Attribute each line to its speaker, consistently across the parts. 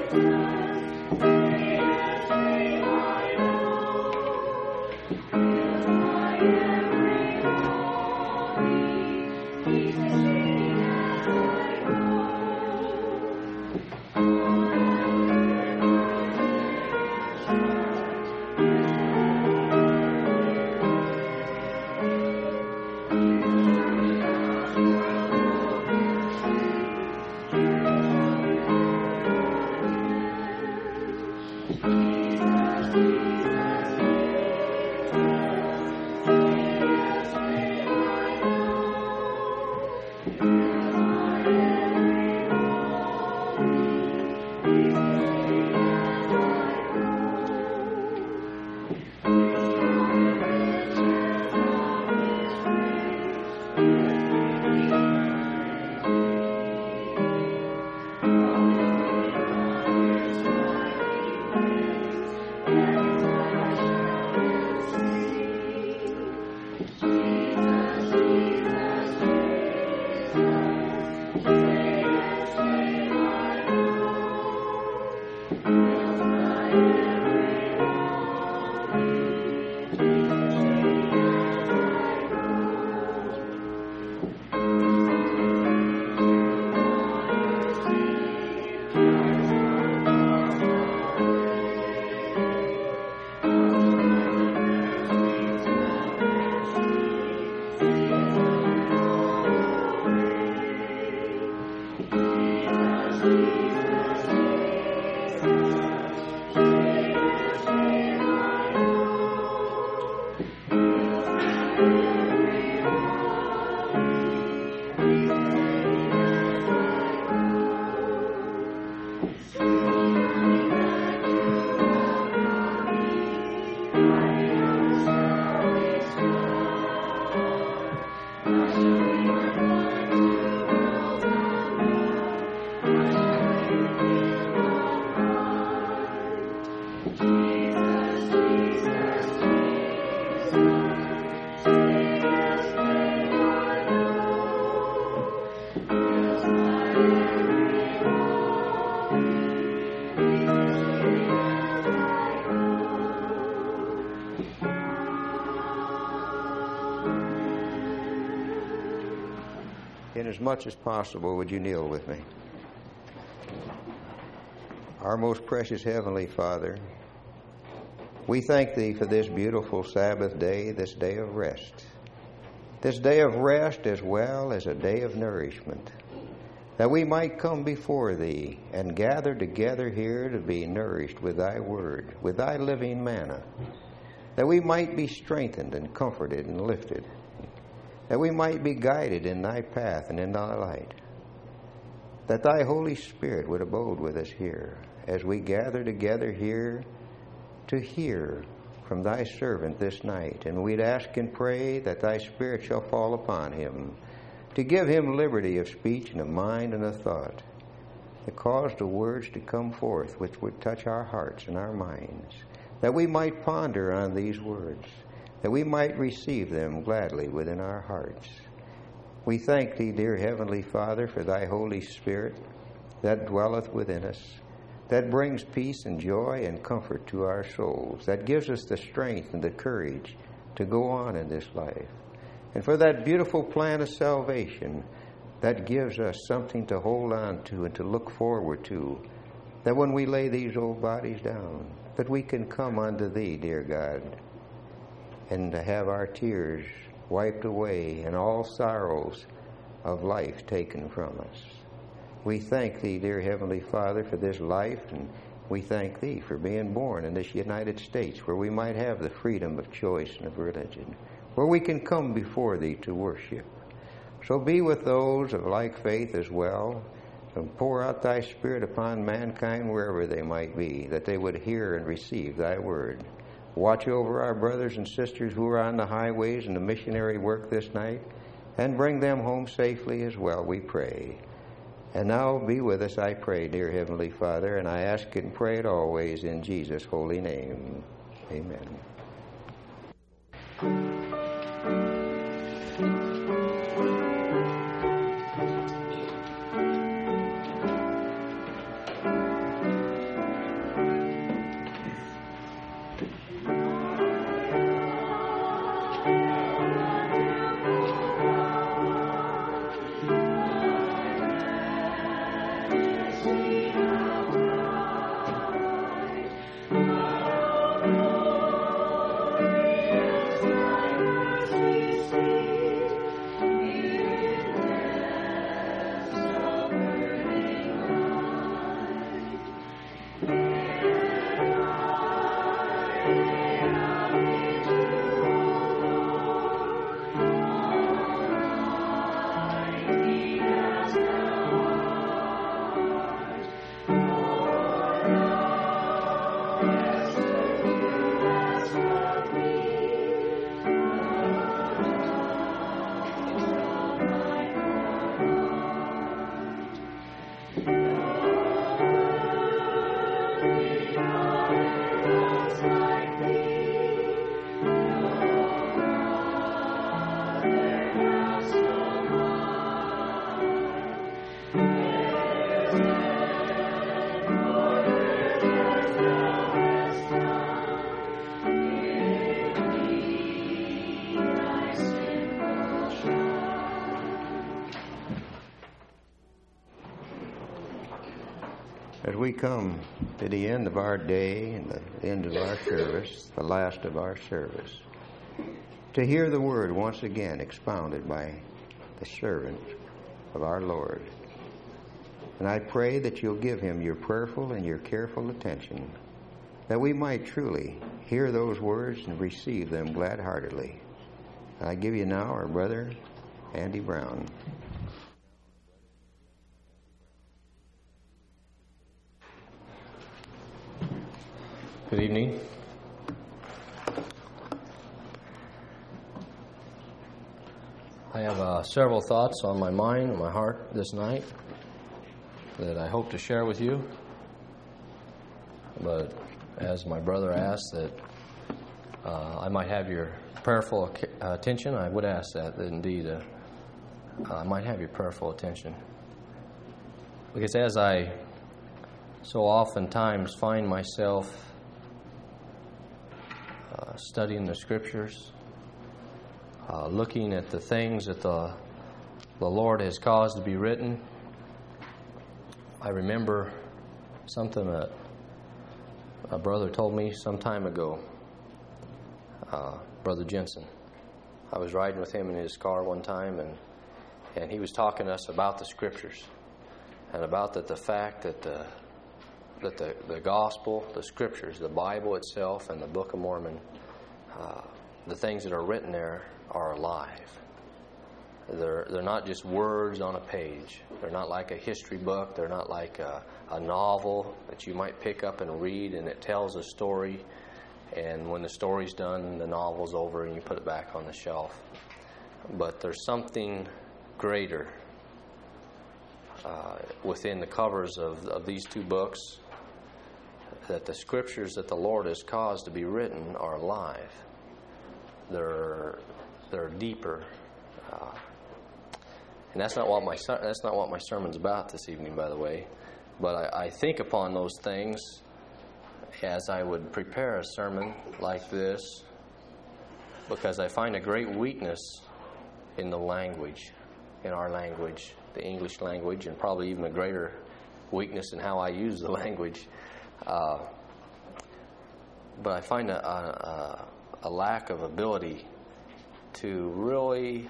Speaker 1: As much as possible, would you kneel with me? Our most precious Heavenly Father, we thank Thee for this beautiful Sabbath day, this day of rest. This day of rest as well as a day of nourishment, that we might come before Thee and gather together here to be nourished with Thy Word, with Thy living manna, that we might be strengthened and comforted and lifted, that we might be guided in Thy path and in Thy light, that Thy Holy Spirit would abode with us here as we gather together here to hear from Thy servant this night. And we'd ask and pray that Thy Spirit shall fall upon him, to give him liberty of speech and of mind and of thought, to cause the words to come forth which would touch our hearts and our minds, that we might ponder on these words, that we might receive them gladly within our hearts. We thank Thee, dear Heavenly Father, for Thy Holy Spirit that dwelleth within us, that brings peace and joy and comfort to our souls, that gives us the strength and the courage to go on in this life, and for that beautiful plan of salvation that gives us something to hold on to and to look forward to, that when we lay these old bodies down, that we can come unto Thee, dear God, and to have our tears wiped away and all sorrows of life taken from us. We thank Thee, dear Heavenly Father, for this life, and we thank Thee for being born in this United States where we might have the freedom of choice and of religion, where we can come before Thee to worship. So be with those of like faith as well, and pour out Thy Spirit upon mankind wherever they might be, that they would hear and receive Thy word. Watch over our brothers and sisters who are on the highways and the missionary work this night, and bring them home safely as well, we pray. And now be with us, I pray, dear Heavenly Father, and I ask and pray it always in Jesus' holy name. Amen. As we come to the end of our day and the end of our service, the last of our service, to hear the word once again expounded by the servant of our Lord. And I pray that you'll give him your prayerful and your careful attention, that we might truly hear those words and receive them glad-heartedly. I give you now our brother, Andy Brown.
Speaker 2: Good evening. I have several thoughts on my mind and my heart this night that I hope to share with you. But as my brother asked that I might have your prayerful attention, I would ask that indeed I might have your prayerful attention. Because as I so oftentimes find myself studying the Scriptures, looking at the things that the Lord has caused to be written, I remember something that a brother told me some time ago, Brother Jensen. I was riding with him in his car one time, and he was talking to us about the Scriptures and about the fact that the gospel, the Scriptures, the Bible itself, and the Book of Mormon, the things that are written there are alive. They're not just words on a page. They're not like a history book. They're not like a novel that you might pick up and read, and it tells a story, and when the story's done, the novel's over and you put it back on the shelf. But there's something greater within the covers of these two books, that the Scriptures that the Lord has caused to be written are alive. They're deeper, and that's not what my sermon's about this evening, by the way. But I think upon those things as I would prepare a sermon like this, because I find a great weakness in the language, in our language, the English language, and probably even a greater weakness in how I use the language. But I find a lack of ability to really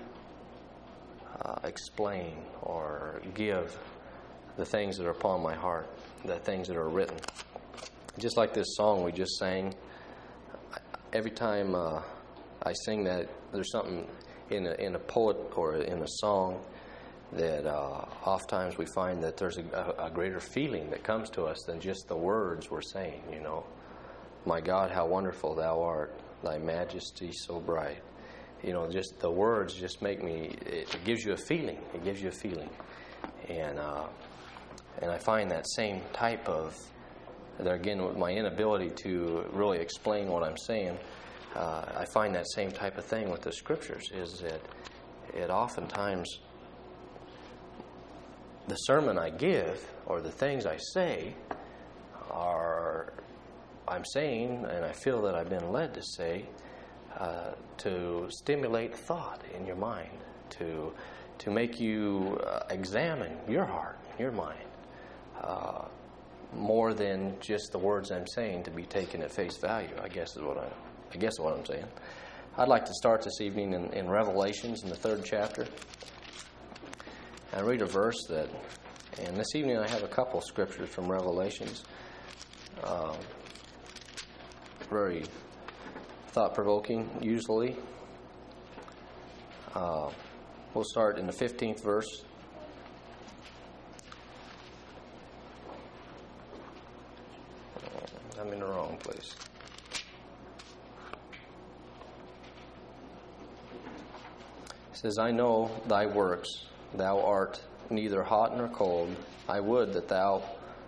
Speaker 2: explain or give the things that are upon my heart, the things that are written. Just like this song we just sang, every time I sing that, there's something in a poet or in a song that oftentimes we find that there's a greater feeling that comes to us than just the words we're saying, you know. My God, how wonderful thou art, thy majesty so bright. You know, just the words just make me, it gives you a feeling. It gives you a feeling. And I find that same type of, there again, with my inability to really explain what I'm saying, I find that same type of thing with the Scriptures, is that it oftentimes, the sermon I give or the things I say I'm saying, and I feel that I've been led to say, to stimulate thought in your mind, to make you examine your heart, your mind, more than just the words I'm saying to be taken at face value. I guess is what I'm saying. I'd like to start this evening in Revelations, in the 3rd chapter, and read a verse that. And this evening I have a couple scriptures from Revelations. Very thought-provoking, usually. We'll start in the 15th verse. I'm in the wrong place. It says, I know thy works, thou art neither hot nor cold. I would thou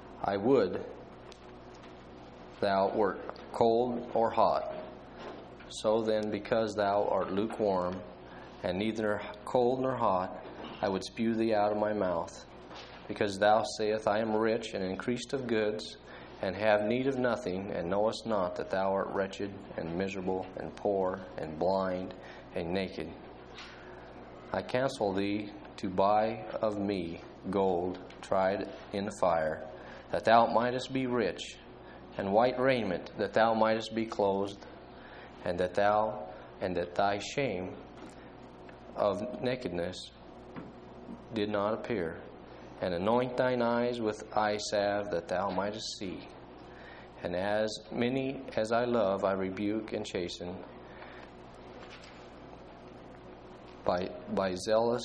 Speaker 2: wert cold or hot. So then, because thou art lukewarm, and neither cold nor hot, I would spew thee out of my mouth. Because thou sayest, I am rich and increased of goods, and have need of nothing, and knowest not that thou art wretched and miserable and poor and blind and naked. I counsel thee to buy of me gold tried in the fire, that thou mightest be rich, and white raiment, that thou mightest be clothed, and that thy shame of nakedness did not appear. And anoint thine eyes with eye salve, that thou mightest see. And as many as I love, I rebuke and chasten. Be zealous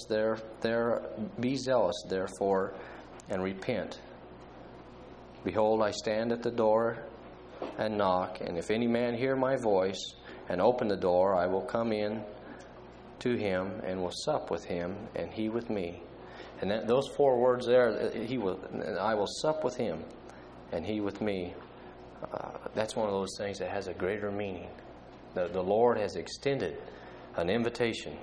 Speaker 2: therefore, and repent. Behold, I stand at the door and knock, and if any man hear my voice and open the door, I will come in to him and will sup with him, and he with me. And those 4 words there, I will sup with him, and he with me. That's one of those things that has a greater meaning. The Lord has extended an invitation.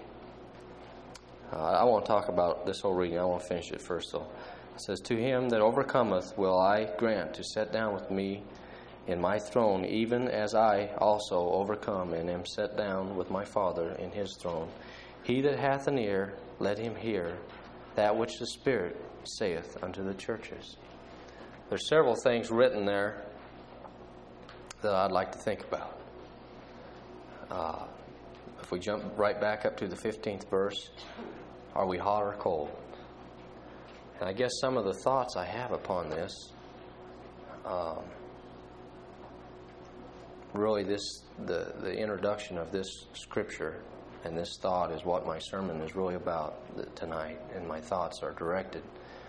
Speaker 2: I want to talk about this whole reading. I want to finish it first, though. It says, to him that overcometh will I grant to sit down with me in my throne, even as I also overcome and am set down with my Father in his throne. He that hath an ear, let him hear that which the Spirit saith unto the churches. There's several things written there that I'd like to think about. If we jump right back up to the 15th verse, are we hot or cold? And I guess some of the thoughts I have upon this, really the introduction of this scripture and this thought is what my sermon is really about tonight, and my thoughts are directed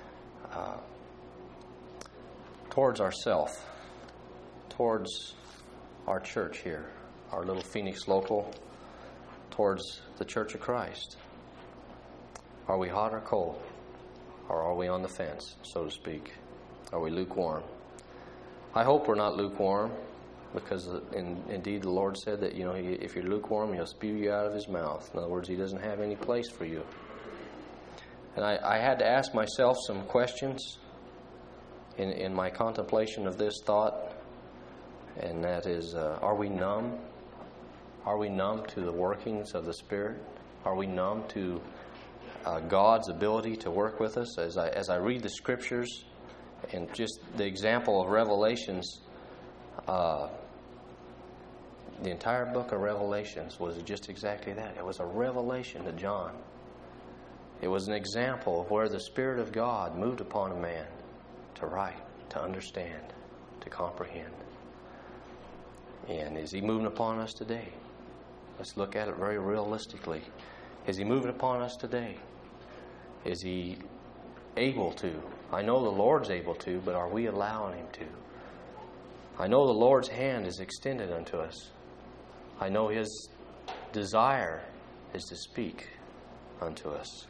Speaker 2: towards ourself, towards our church here, our little Phoenix local, towards the Church of Christ. Are we hot or cold? Or are we on the fence, so to speak? Are we lukewarm? I hope we're not lukewarm, because indeed the Lord said that, if you're lukewarm, He'll spew you out of His mouth. In other words, He doesn't have any place for you. And I had to ask myself some questions in my contemplation of this thought, and that is, are we numb? Are we numb to the workings of the Spirit? Are we numb to God's ability to work with us? As I read the Scriptures, and just the example of Revelations, the entire book of Revelations was just exactly that. It was a revelation to John. It was an example of where the Spirit of God moved upon a man to write, to understand, to comprehend. And is He moving upon us today? Let's look at it very realistically. Is He moving upon us today? Is He able to? I know the Lord's able to, but are we allowing Him to? I know the Lord's hand is extended unto us. I know His desire is to speak unto us.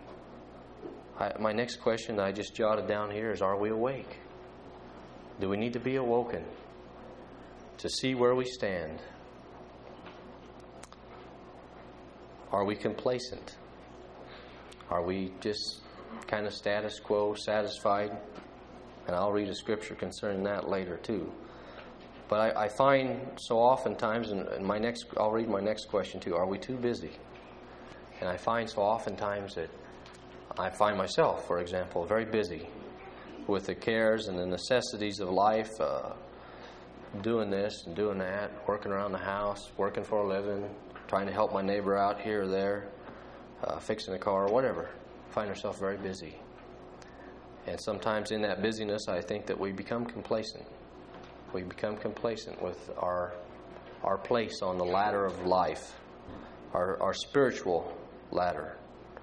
Speaker 2: My next question that I just jotted down here is, are we awake? Do we need to be awoken to see where we stand? Are we complacent? Are we just kind of status quo, satisfied? And I'll read a scripture concerning that later too. But I find so oftentimes, and I'll read my next question too, are we too busy? And I find so oftentimes that I find myself, for example, very busy with the cares and the necessities of life, doing this and doing that, working around the house, working for a living, trying to help my neighbor out here or there, fixing a car, whatever. Find ourselves very busy. And sometimes in that busyness, I think that we become complacent. We become complacent with our place on the ladder of life, our spiritual ladder.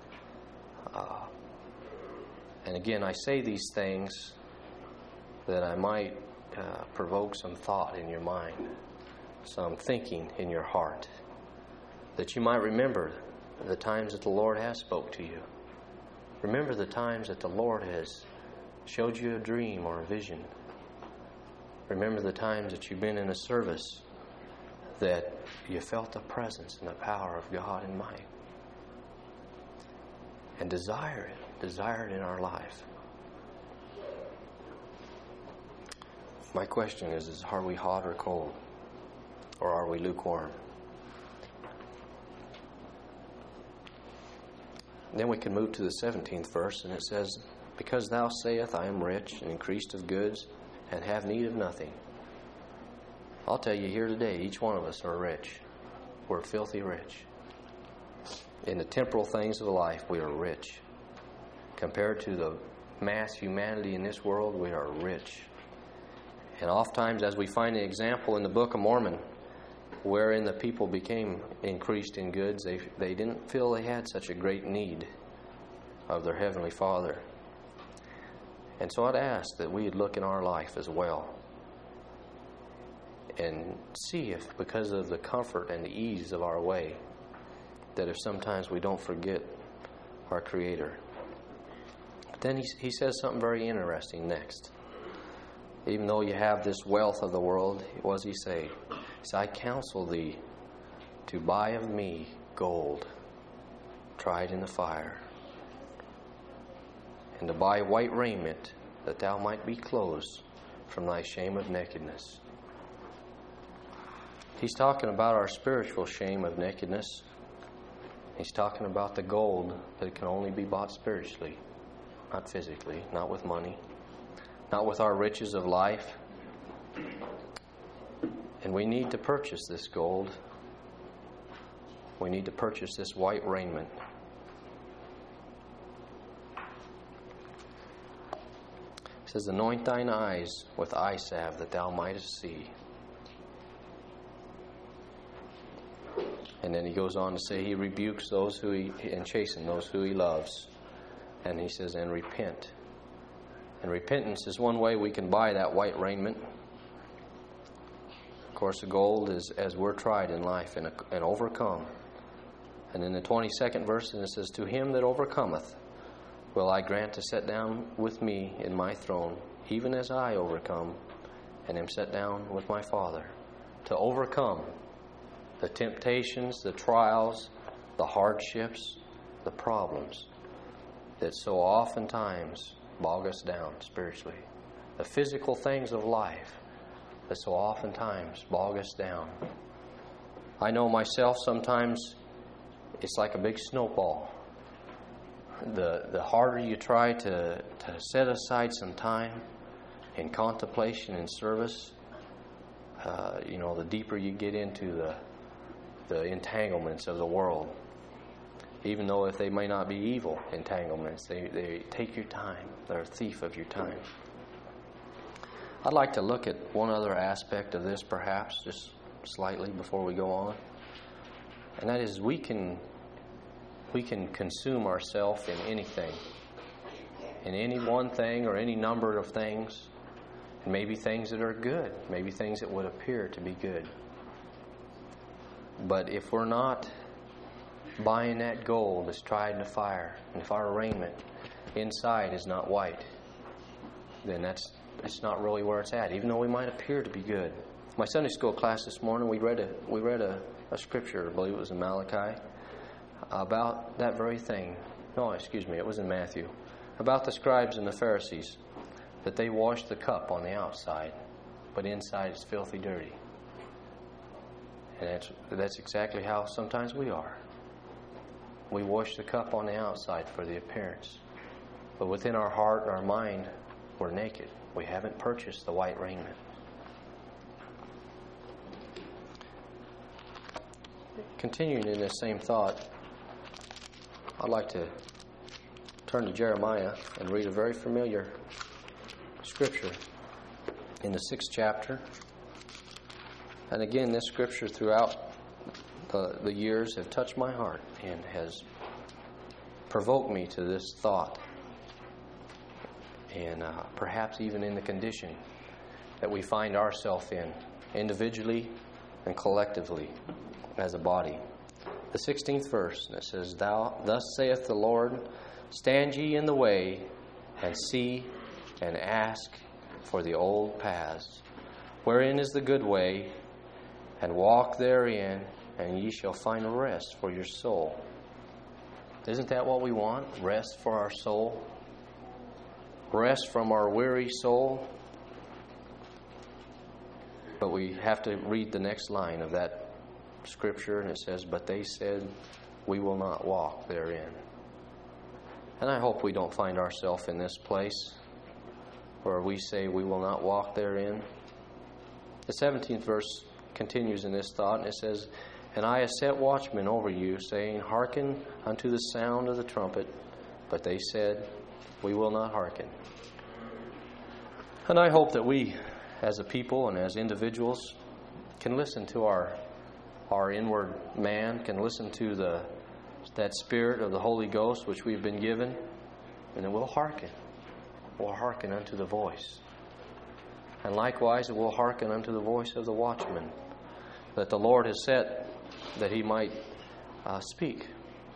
Speaker 2: And again, I say these things that I might provoke some thought in your mind, some thinking in your heart, that you might remember the times that the Lord has spoke to you. Remember the times that the Lord has showed you a dream or a vision. Remember the times that you've been in a service that you felt the presence and the power of God in might. And desire it in our life. My question is are we hot or cold? Or are we lukewarm? Then we can move to the 17th verse, and it says, Because thou sayest, I am rich, and increased of goods, and have need of nothing. I'll tell you here today, each one of us are rich. We're filthy rich. In the temporal things of life, we are rich. Compared to the mass humanity in this world, we are rich. And oftentimes, as we find an example in the Book of Mormon, wherein the people became increased in goods, they didn't feel they had such a great need of their Heavenly Father. And so I'd ask that we'd look in our life as well and see if, because of the comfort and the ease of our way, that if sometimes we don't forget our Creator. But then he says something very interesting next. Even though you have this wealth of the world, what does he say? He says, I counsel thee to buy of me gold tried in the fire, and to buy white raiment, that thou might be clothed from thy shame of nakedness. He's talking about our spiritual shame of nakedness. He's talking about the gold that can only be bought spiritually, not physically, not with money, not with our riches of life. And we need to purchase this gold. We need to purchase this white raiment. It says, anoint thine eyes with eye salve, that thou mightest see. And then he goes on to say, he rebukes those and chasten those who he loves. And he says, and repent. And repentance is one way we can buy that white raiment. Of course, the gold is as we're tried in life and overcome. And in the 22nd verse, it says, to him that overcometh will I grant to sit down with me in my throne, even as I overcome and am set down with my Father. To overcome the temptations, the trials, the hardships, the problems that so oftentimes bog us down spiritually. The physical things of life that so oftentimes bog us down. I know myself, sometimes it's like a big snowball. The harder you try to set aside some time in contemplation and service, the deeper you get into the entanglements of the world. Even though if they may not be evil entanglements, they take your time. They're a thief of your time. I'd like to look at one other aspect of this, perhaps, just slightly before we go on. And that is we can consume ourselves in anything. In any one thing or any number of things. And maybe things that are good. Maybe things that would appear to be good. But if we're not buying that gold that's tried in the fire, and if our raiment inside is not white, then that's not really where it's at, even though we might appear to be good. My Sunday school class this morning, we read a scripture, I believe it was in Malachi, about that very thing. No, excuse me, it was in Matthew. About the scribes and the Pharisees, that they washed the cup on the outside, but inside it's filthy dirty. And that's exactly how sometimes we are. We wash the cup on the outside for the appearance. But within our heart and our mind, we're naked. We haven't purchased the white raiment. Continuing in this same thought, I'd like to turn to Jeremiah and read a very familiar scripture in the 6th chapter. And again, this scripture throughout the years have touched my heart and has provoked me to this thought. And perhaps even in the condition that we find ourselves in, individually and collectively as a body. The 16th verse, that says, Thus saith the Lord, stand ye in the way, and see, and ask for the old paths, wherein is the good way, and walk therein, and ye shall find rest for your soul. Isn't that what we want? Rest for our soul? Rest from our weary soul? But we have to read the next line of that scripture, and it says, But they said, we will not walk therein. And I hope we don't find ourselves in this place where we say we will not walk therein. The 17th verse continues in this thought, and it says, "And I have set watchmen over you, saying, Hearken unto the sound of the trumpet. But they said, We will not hearken." And I hope that we, as a people and as individuals, can listen to our inward man, can listen to that Spirit of the Holy Ghost which we've been given, and then we'll hearken. We'll hearken unto the voice. And likewise, it will hearken unto the voice of the watchman that the Lord has set that he might speak.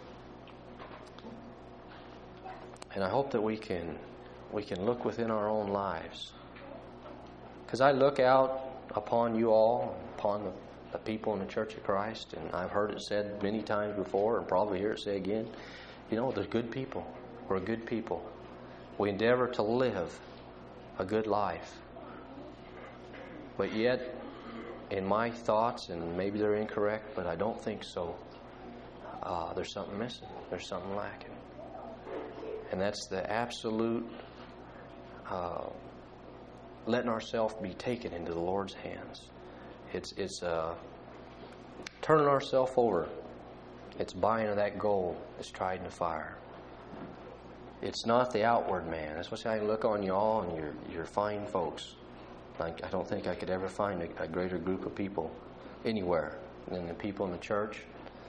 Speaker 2: And I hope that we can look within our own lives. Because I look out upon you all, upon the people in the Church of Christ, and I've heard it said many times before, and probably hear it say again, they're good people. We're a good people. We endeavor to live a good life. But yet, in my thoughts, and maybe they're incorrect, but I don't think so, there's something missing. There's something lacking. And that's the absolute letting ourselves be taken into the Lord's hands. It's turning ourselves over. It's buying of that gold that's tried in the fire. It's not the outward man. That's why I look on you all, and you're fine folks. I don't think I could ever find a greater group of people anywhere than the people in the church.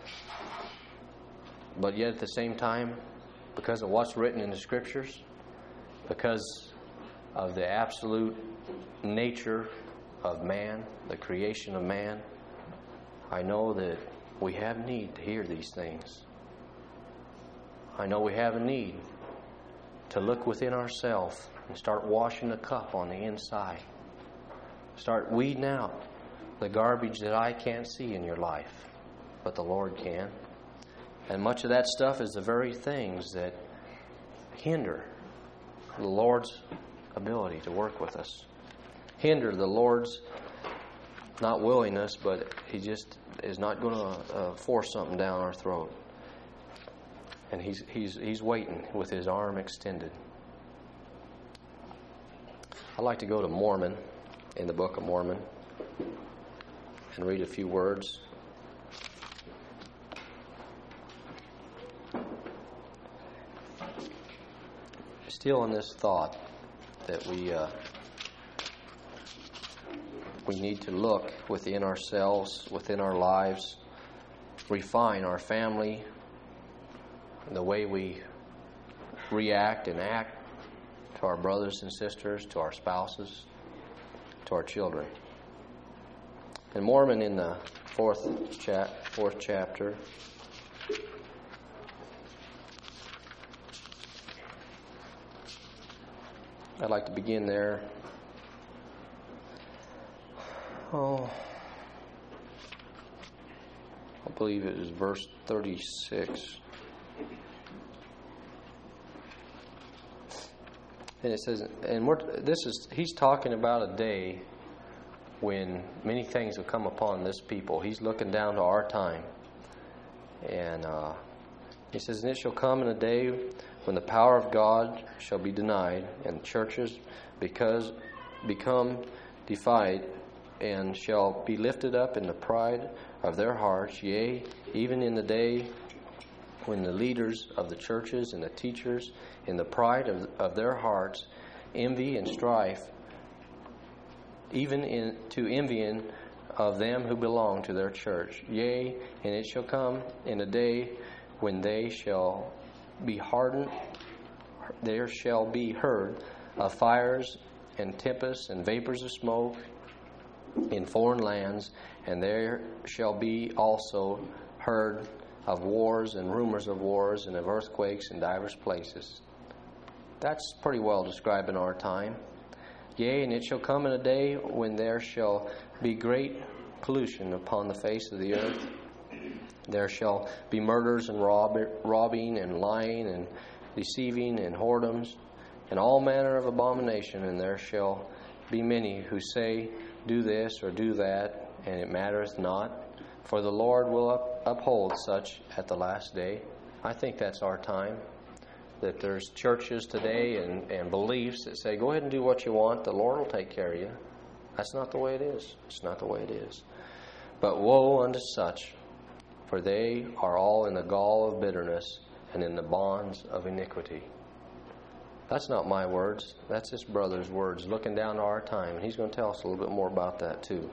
Speaker 2: But yet at the same time, because of what's written in the Scriptures, because of the absolute nature of man, the creation of man, I know that we have need to hear these things. I know we have a need to look within ourselves and start washing the cup on the inside. Start weeding out the garbage that I can't see in your life, but the Lord can. And much of that stuff is the very things that hinder the Lord's ability to work with us. Hinder the Lord's not willingness, but He just is not going to force something down our throat. And He's waiting with His arm extended. I'd like to go to Mormon, in the Book of Mormon, and read a few words. Still in this thought that we need to look within ourselves, within our lives, refine our family, the way we react and act to our brothers and sisters, to our spouses, to our children. In Mormon, in the fourth chapter, I'd like to begin there. I believe it is verse 36. And it says, he's talking about a day when many things will come upon this people. He's looking down to our time. And he says, "And it shall come in a day when the power of God shall be denied, and churches become defied, and shall be lifted up in the pride of their hearts, yea, even in the day when the leaders of the churches and the teachers, in the pride of their hearts, envy and strife, even to envying of them who belong to their church. Yea, and it shall come in a day when they shall be hardened, there shall be heard of fires and tempests and vapors of smoke in foreign lands, and there shall be also heard of wars and rumors of wars and of earthquakes in divers places." That's pretty well describing our time. "Yea, and it shall come in a day when there shall be great pollution upon the face of the earth. There shall be murders and robbing and lying and deceiving and whoredoms and all manner of abomination. And there shall be many who say, Do this or do that, and it mattereth not. For the Lord will uphold such at the last day." I think that's our time. that there's churches today and beliefs that say, go ahead and do what you want, the Lord will take care of you. That's not the way it is. It's not the way it is. But woe unto such, for they are all in the gall of bitterness and in the bonds of iniquity. That's not my words. That's this brother's words, looking down to our time. And he's going to tell us a little bit more about that too.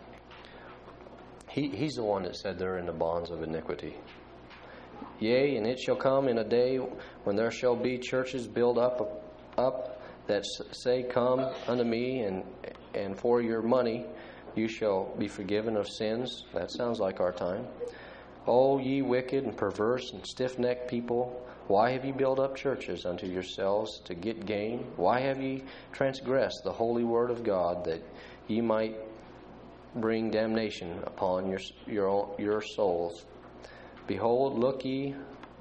Speaker 2: He's the one that said they're in the bonds of iniquity. Yea, and it shall come in a day when there shall be churches built up that say, come unto me, and for your money you shall be forgiven of sins. That sounds like our time. O ye wicked and perverse and stiff-necked people, why have ye built up churches unto yourselves to get gain? Why have ye transgressed the holy word of God, that ye might bring damnation upon your souls? Behold, look ye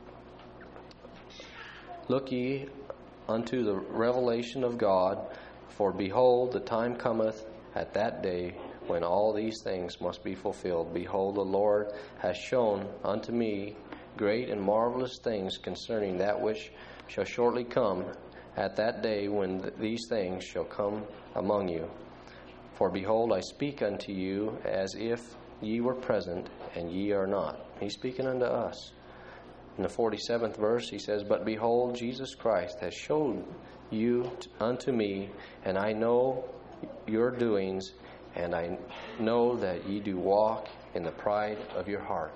Speaker 2: unto the revelation of God, for behold, the time cometh at that day when all these things must be fulfilled. Behold, the Lord has shown unto me great and marvelous things concerning that which shall shortly come at that day when these things shall come among you. For behold, I speak unto you as if ye were present, and ye are not. He's speaking unto us. In the 47th verse, he says, But behold, Jesus Christ has showed you unto me, and I know your doings, and I know that ye do walk in the pride of your heart.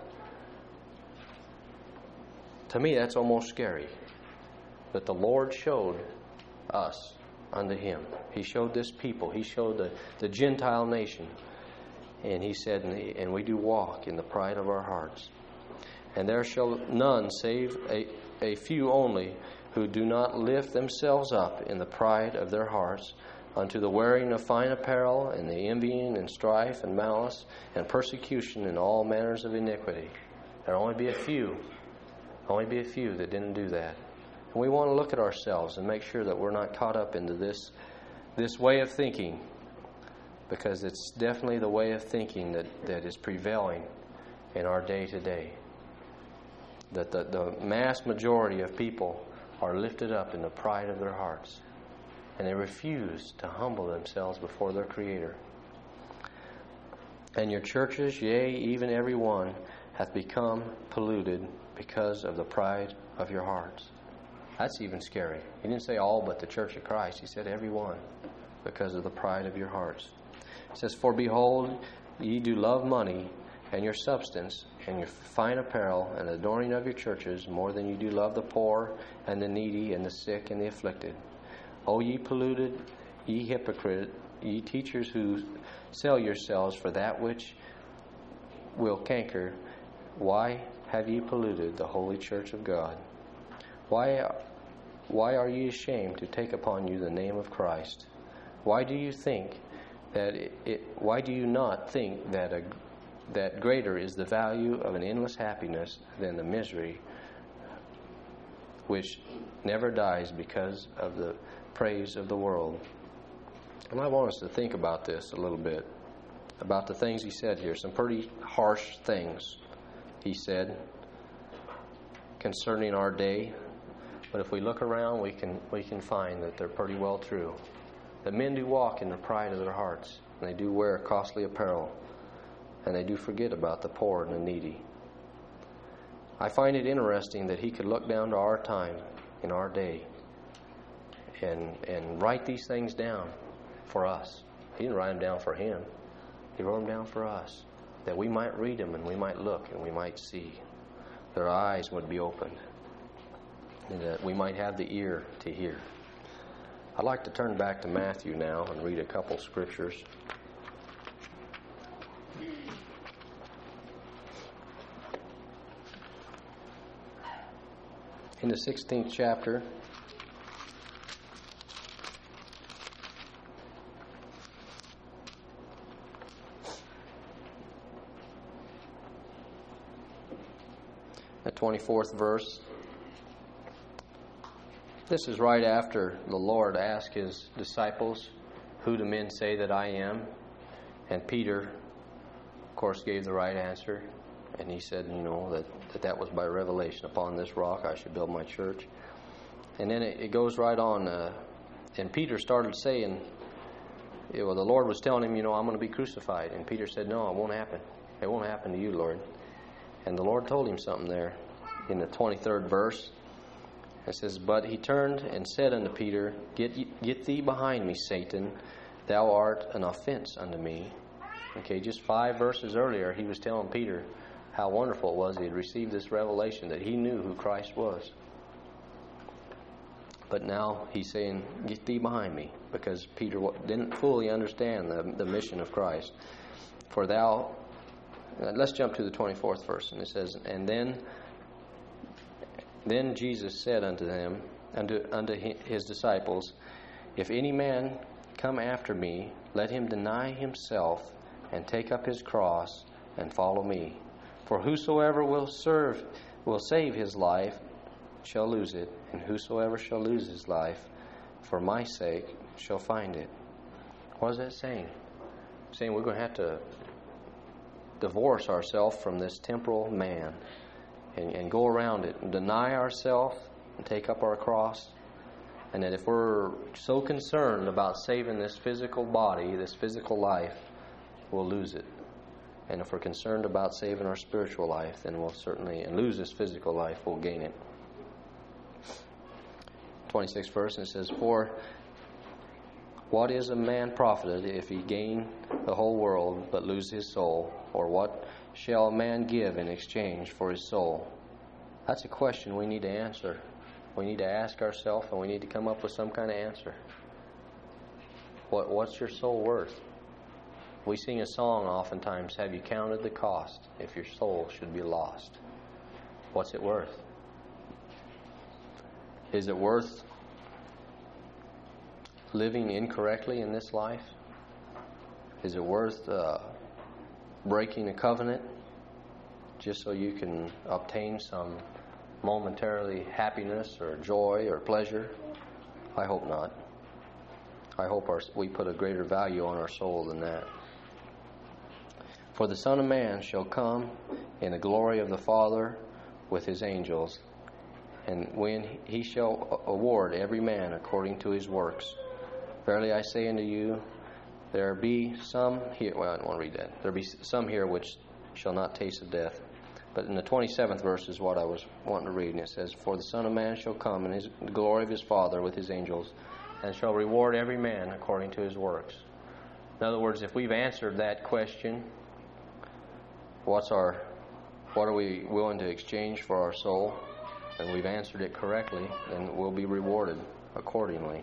Speaker 2: To me, that's almost scary, that the Lord showed us unto him. He showed this people. He showed the Gentile nation. And he said, and we do walk in the pride of our hearts. And there shall none save a few only, who do not lift themselves up in the pride of their hearts, unto the wearing of fine apparel, and the envying and strife and malice and persecution and all manners of iniquity. There'll only be a few that didn't do that. And we want to look at ourselves and make sure that we're not caught up into this way of thinking, because it's definitely the way of thinking that is prevailing in our day to day. That the mass majority of people are lifted up in the pride of their hearts, and they refuse to humble themselves before their Creator. And your churches, yea, even every one, hath become polluted because of the pride of your hearts. That's even scary. He didn't say all but the Church of Christ. He said every one, because of the pride of your hearts. It says, For behold, ye do love money, and your substance, and your fine apparel, and adorning of your churches, more than you do love the poor, and the needy, and the sick, and the afflicted. O ye polluted, ye hypocrite, ye teachers who sell yourselves for that which will canker, why have ye polluted the holy church of God? Why are ye ashamed to take upon you the name of Christ? Why do you think why do you not think that greater is the value of an endless happiness than the misery which never dies because of the praise of the world? And I want us to think about this a little bit, about the things he said here. Some pretty harsh things he said concerning our day. But if we look around, we can find that they're pretty well true. That men do walk in the pride of their hearts, and they do wear costly apparel, and they do forget about the poor and the needy. I find it interesting that he could look down to our time, in our day, and write these things down for us. He didn't write them down for him. He wrote them down for us, that we might read them and we might look and we might see. Their eyes would be opened, and that we might have the ear to hear. I'd like to turn back to Matthew now and read a couple scriptures. In the 16th chapter, the 24th verse. This is right after the Lord asked his disciples, who do men say that I am? And Peter, of course, gave the right answer. And he said, that was by revelation. Upon this rock I should build my church. And then it goes right on. And Peter started saying, the Lord was telling him, I'm going to be crucified. And Peter said, no, it won't happen. It won't happen to you, Lord. And the Lord told him something there in the 23rd verse. It says, but he turned and said unto Peter, Get thee behind me, Satan. Thou art an offense unto me. Okay, just 5 verses earlier, he was telling Peter how wonderful it was he had received this revelation, that he knew who Christ was. But now he's saying, get thee behind me, because Peter didn't fully understand the mission of Christ. For thou, let's jump to the 24th verse, and it says, and then Jesus said unto them, unto his disciples, if any man come after me, let him deny himself, and take up his cross, and follow me. For whosoever will save his life shall lose it, and whosoever shall lose his life for my sake shall find it. What is that saying? It's saying we're going to have to divorce ourselves from this temporal man and go around it and deny ourselves and take up our cross. And that if we're so concerned about saving this physical body, this physical life, we'll lose it. And if we're concerned about saving our spiritual life, then we'll certainly, and lose this physical life, we'll gain it. 26th verse, and it says, for what is a man profited if he gain the whole world but lose his soul? Or what shall a man give in exchange for his soul? That's a question we need to answer. We need to ask ourselves, and we need to come up with some kind of answer. What's your soul worth? We sing a song oftentimes, have you counted the cost if your soul should be lost? What's it worth? Is it worth living incorrectly in this life? Is it worth breaking a covenant just so you can obtain some momentarily happiness or joy or pleasure? I hope not. I hope we put a greater value on our soul than that. For the Son of Man shall come in the glory of the Father with his angels, and when he shall award every man according to his works. Verily I say unto you, there be some here, well, I don't want to read that. There be some here which shall not taste of death. But in the 27th verse is what I was wanting to read, and it says, for the Son of Man shall come in the glory of his Father with his angels, and shall reward every man according to his works. In other words, if we've answered that question, what are we willing to exchange for our soul, and we've answered it correctly, then we'll be rewarded accordingly.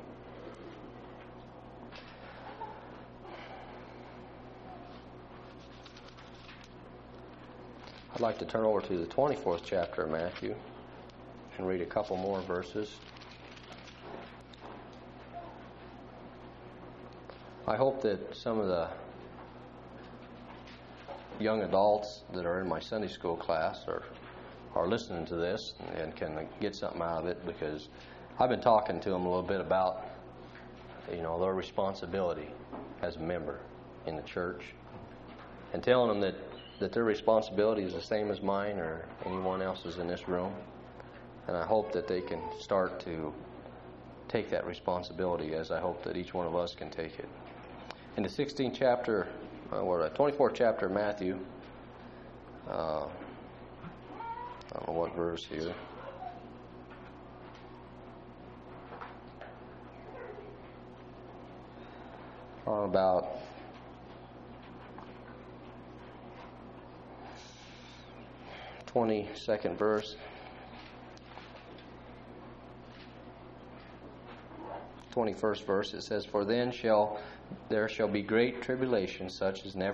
Speaker 2: I'd like to turn over to the 24th chapter of Matthew and read a couple more verses. I hope that some of the young adults that are in my Sunday school class are listening to this and can get something out of it, because I've been talking to them a little bit about their responsibility as a member in the church, and telling them that their responsibility is the same as mine or anyone else's in this room. And I hope that they can start to take that responsibility, as I hope that each one of us can take it. In the 16th chapter, or 24th chapter of Matthew, I don't know what verse here. On about 22nd verse. 21st verse, it says, for then there shall be great tribulation, such as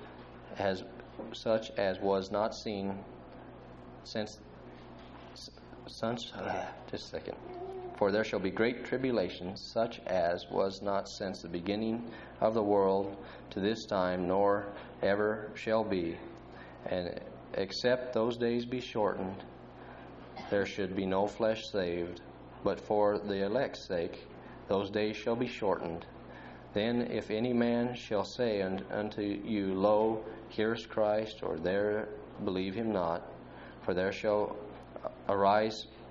Speaker 2: was not seen since just a second. For there shall be great tribulation, such as was not since the beginning of the world to this time, nor ever shall be. And except those days be shortened, there should be no flesh saved. But for the elect's sake, those days shall be shortened. Then if any man shall say unto you, Lo, here is Christ, or there believe him not. For there shall arise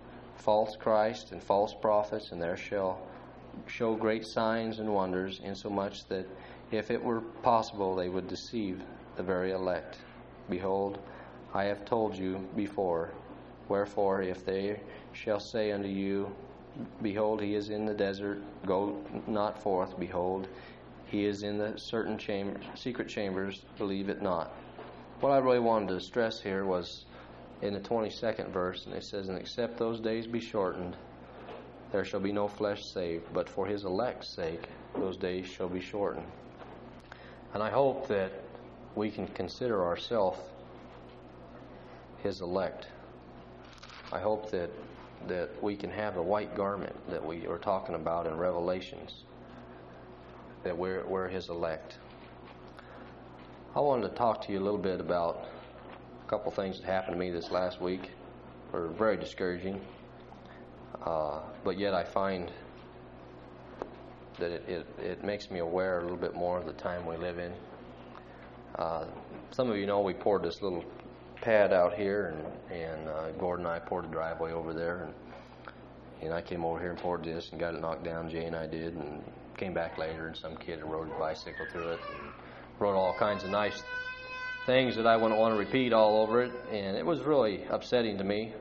Speaker 2: false Christ and false prophets, and there shall show great signs and wonders, insomuch that if it were possible they would deceive the very elect. Behold, I have told you before. Wherefore, if they shall say unto you, Behold, he is in the desert, go not forth. Behold, he is in the certain secret chambers, believe it not. What I really wanted to stress here was in the 22nd verse, and it says, And except those days be shortened, there shall be no flesh saved, but for his elect's sake those days shall be shortened. And I hope that we can consider ourselves his elect. I hope that we can have the white garment that we are talking about in Revelations, that we're his elect. I wanted to talk to you a little bit about a couple things that happened to me this last week. Were very discouraging, but yet I find that it makes me aware a little bit more of the time we live in. Some of you know we poured this little pad out here, and Gordon and I poured a driveway over there, and I came over here and poured this and got it knocked down. Jay and I did, and came back later, and some kid rode a bicycle through it and wrote all kinds of nice things that I wouldn't want to repeat all over it, and it was really upsetting to me.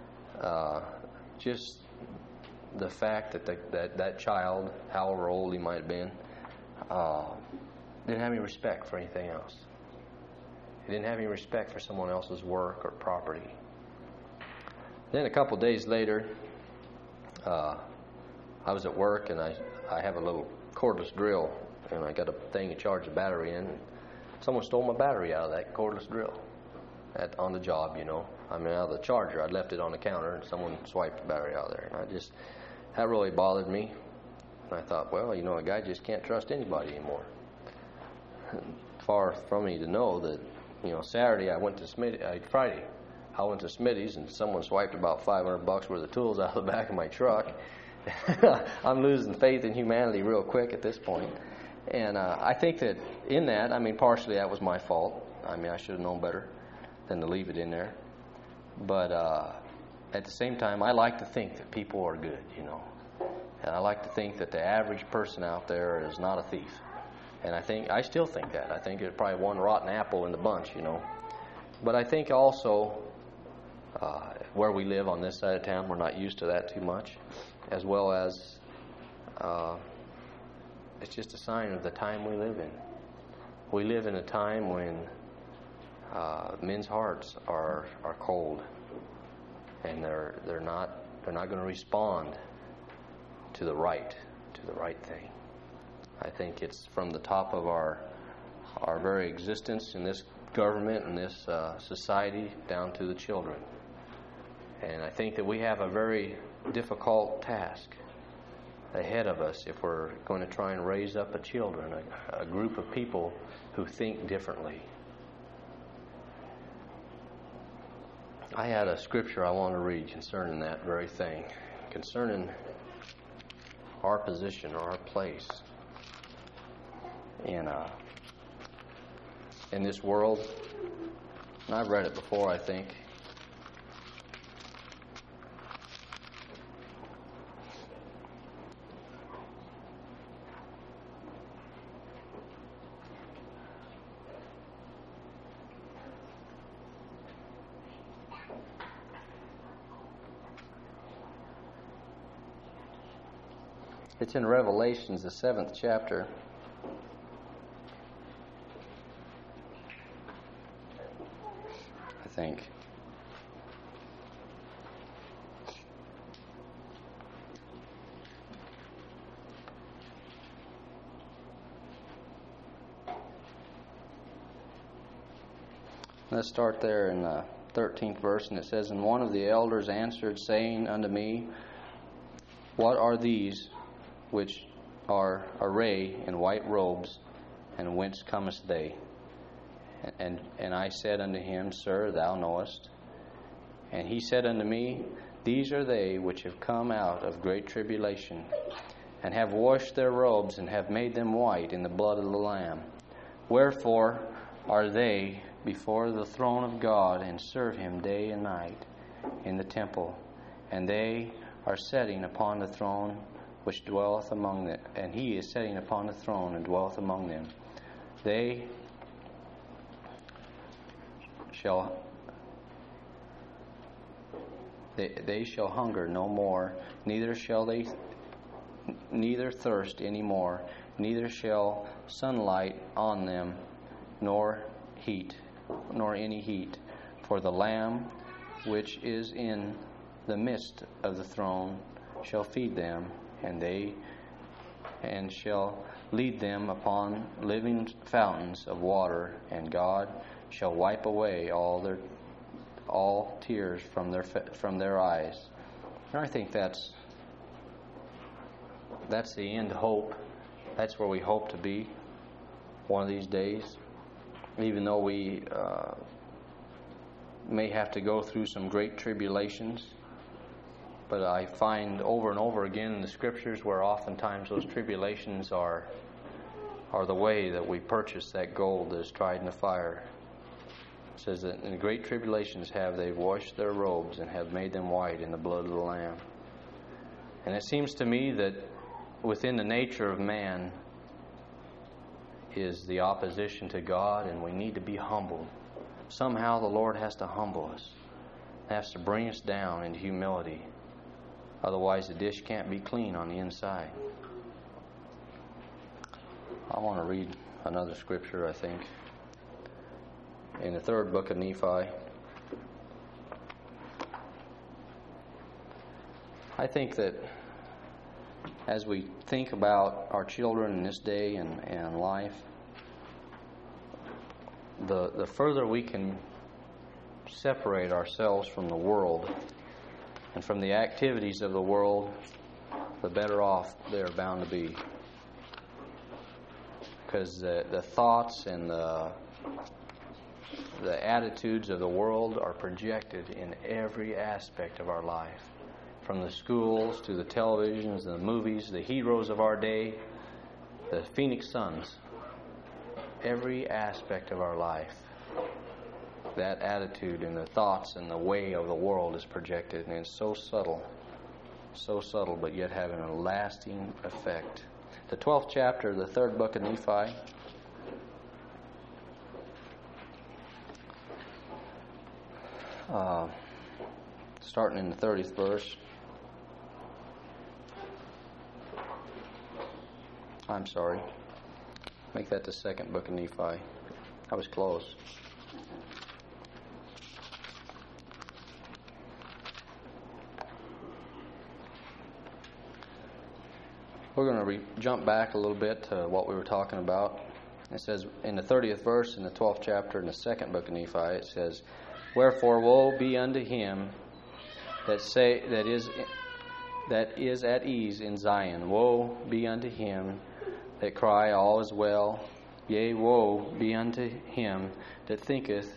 Speaker 2: Just the fact that child, however old he might have been, didn't have any respect for anything else. He didn't have any respect for someone else's work or property. Then a couple days later, I was at work, and I have a little cordless drill, and I got a thing to charge the battery in. Someone stole my battery out of that cordless drill on the job, you know. I mean, out of the charger. I'd left it on the counter, and someone swiped the battery out of there. And that really bothered me. And I thought, well, you know, a guy just can't trust anybody anymore. Far from me to know that, you know, Friday, I went to Smitty's, and someone swiped about $500 worth of tools out of the back of my truck. I'm losing faith in humanity real quick at this point. And I think that in that, I mean, partially that was my fault. I mean, I should have known better than to leave it in there. But at the same time, I like to think that people are good, you know. And I like to think that the average person out there is not a thief. And I still think that. I think there's probably one rotten apple in the bunch, you know. But I think also where we live on this side of town, we're not used to that too much, as well as it's just a sign of the time we live in. We live in a time when men's hearts are cold, and they're not going to respond to the right thing. I think it's from the top of our very existence in this government and this society down to the children. And I think that we have a very difficult task ahead of us if we're going to try and raise up a group of people who think differently. I had a scripture I want to read concerning that very thing, concerning our position or our place in this world. And I've read it before, I think. It's in Revelations, the 7th chapter. I think. Let's start there in the 13th verse, and it says, And one of the elders answered, saying unto me, What are these which are arrayed in white robes, and whence comest they? And I said unto him, Sir, thou knowest. And he said unto me, These are they which have come out of great tribulation, and have washed their robes, and have made them white in the blood of the Lamb. Wherefore are they before the throne of God, and serve him day and night in the temple.
Speaker 3: and they are sitting upon the throne which dwelleth among them, and he is sitting upon the throne and dwelleth among them. They shall hunger no more, neither thirst any more, neither shall sunlight on them, nor any heat. For the Lamb which is in the midst of the throne shall feed them, and shall lead them upon living fountains of water, and God shall wipe away all tears from their eyes. And I think that's the end hope. That's where we hope to be one of these days. Even though we may have to go through some great tribulations, but I find over and over again in the Scriptures where oftentimes those tribulations are the way that we purchase that gold that is tried in the fire. It says that in the great tribulations have they washed their robes and have made them white in the blood of the Lamb. And it seems to me that within the nature of man is the opposition to God, and we need to be humbled. Somehow the Lord has to humble us, has to bring us down into humility. Otherwise the dish can't be clean on the inside. I want to read another scripture, I think. In the 3rd book of Nephi. I think that as we think about our children in this day and life, the further we can separate ourselves from the world and from the activities of the world, the better off they're bound to be. Because the thoughts and the attitudes of the world are projected in every aspect of our life. From the schools to the televisions, the movies, the heroes of our day, the Phoenix Suns. Every aspect of our life, that attitude and the thoughts and the way of the world is projected, and it's so subtle, but yet having a lasting effect. The 12th chapter of the 3rd book of Nephi. Starting in the 30th verse. I'm sorry. Make that the 2nd book of Nephi. I was close. We're going to jump back a little bit to what we were talking about. It says in the 30th verse in the 12th chapter in the 2nd book of Nephi, it says, "Wherefore woe be unto him that is at ease in Zion. Woe be unto him that cry, all is well. Yea, woe be unto him that thinketh,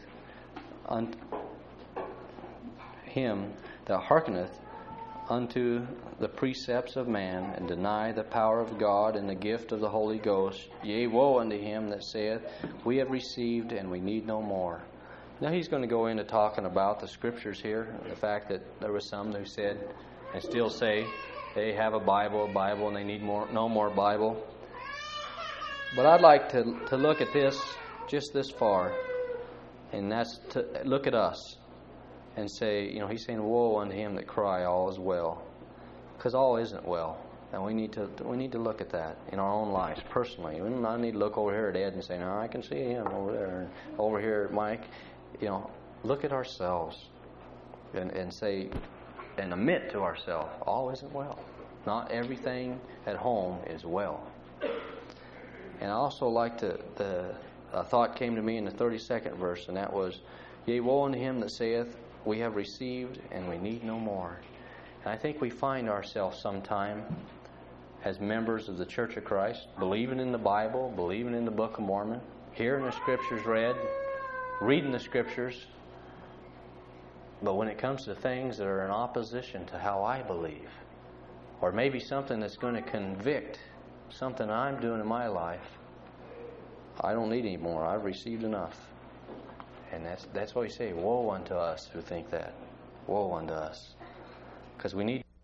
Speaker 3: him that hearkeneth unto the precepts of man, and deny the power of God and the gift of the Holy Ghost. Yea, woe unto him that saith, we have received and we need no more." Now he's going to go into talking about the Scriptures here, the fact that there was some who said and still say they have a Bible, and they need no more Bible. But I'd like to look at this just this far, and that's to look at us and say, he's saying, "Woe unto him that cry, all is well," because all isn't well, and we need to look at that in our own lives personally. I need to look over here at Ed and say, "No, I can see him over there," and over here at Mike. Look at ourselves and say, and admit to ourselves, all isn't well. Not everything at home is well. And I also like a thought came to me in the 32nd verse, and that was, "Yea, woe unto him that saith, we have received and we need no more." And I think we find ourselves sometime as members of the Church of Christ, believing in the Bible, believing in the Book of Mormon, hearing the Scriptures read, reading the Scriptures, but when it comes to things that are in opposition to how I believe, or maybe something that's going to convict something I'm doing in my life, I don't need any more. I've received enough. And that's why we say, woe unto us who think that. Woe unto us. because we need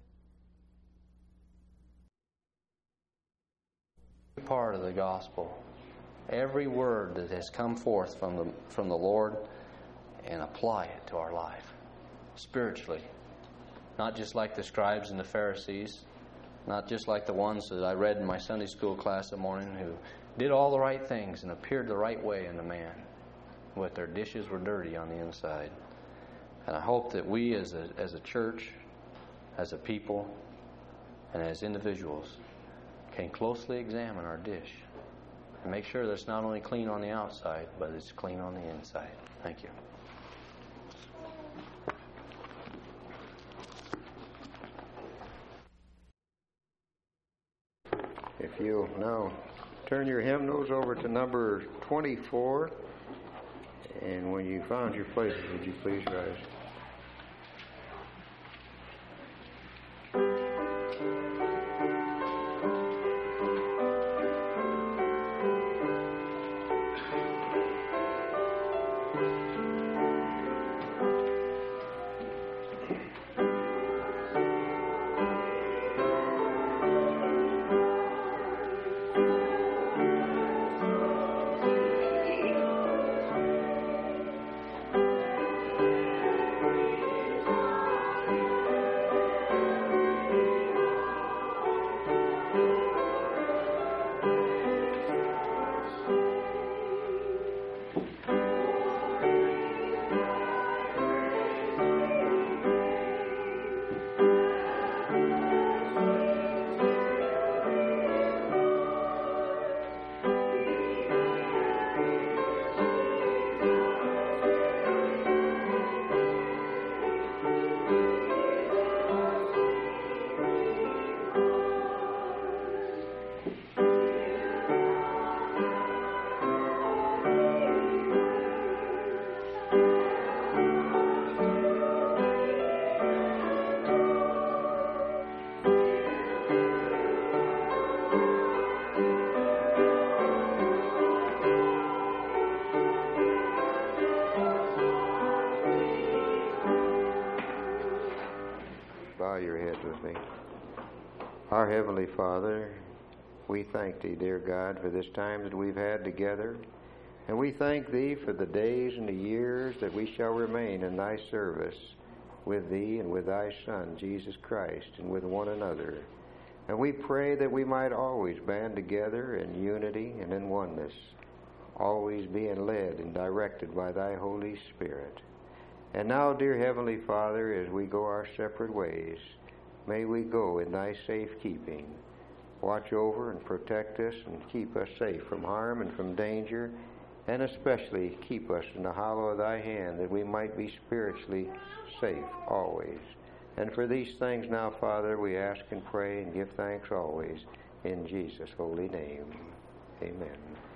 Speaker 3: part of the gospel, every word that has come forth from the Lord, and apply it to our life spiritually. Not just like the scribes and the Pharisees, not just like the ones that I read in my Sunday school class this morning who did all the right things and appeared the right way in the man, but their dishes were dirty on the inside. And I hope that we as a church, as a people, and as individuals can closely examine our dish and make sure that it's not only clean on the outside, but it's clean on the inside. Thank you.
Speaker 1: If you'll now turn your hymnals over to number 24, and when you found your places, would you please rise? Bow your heads with me. Our Heavenly Father, we thank Thee, dear God, for this time that we've had together. And we thank Thee for the days and the years that we shall remain in Thy service with Thee and with Thy Son, Jesus Christ, and with one another. And we pray that we might always band together in unity and in oneness, always being led and directed by Thy Holy Spirit. And now, dear Heavenly Father, as we go our separate ways, may we go in Thy safekeeping. Watch over and protect us and keep us safe from harm and from danger, and especially keep us in the hollow of Thy hand, that we might be spiritually safe always. And for these things now, Father, we ask and pray and give thanks always in Jesus' holy name. Amen.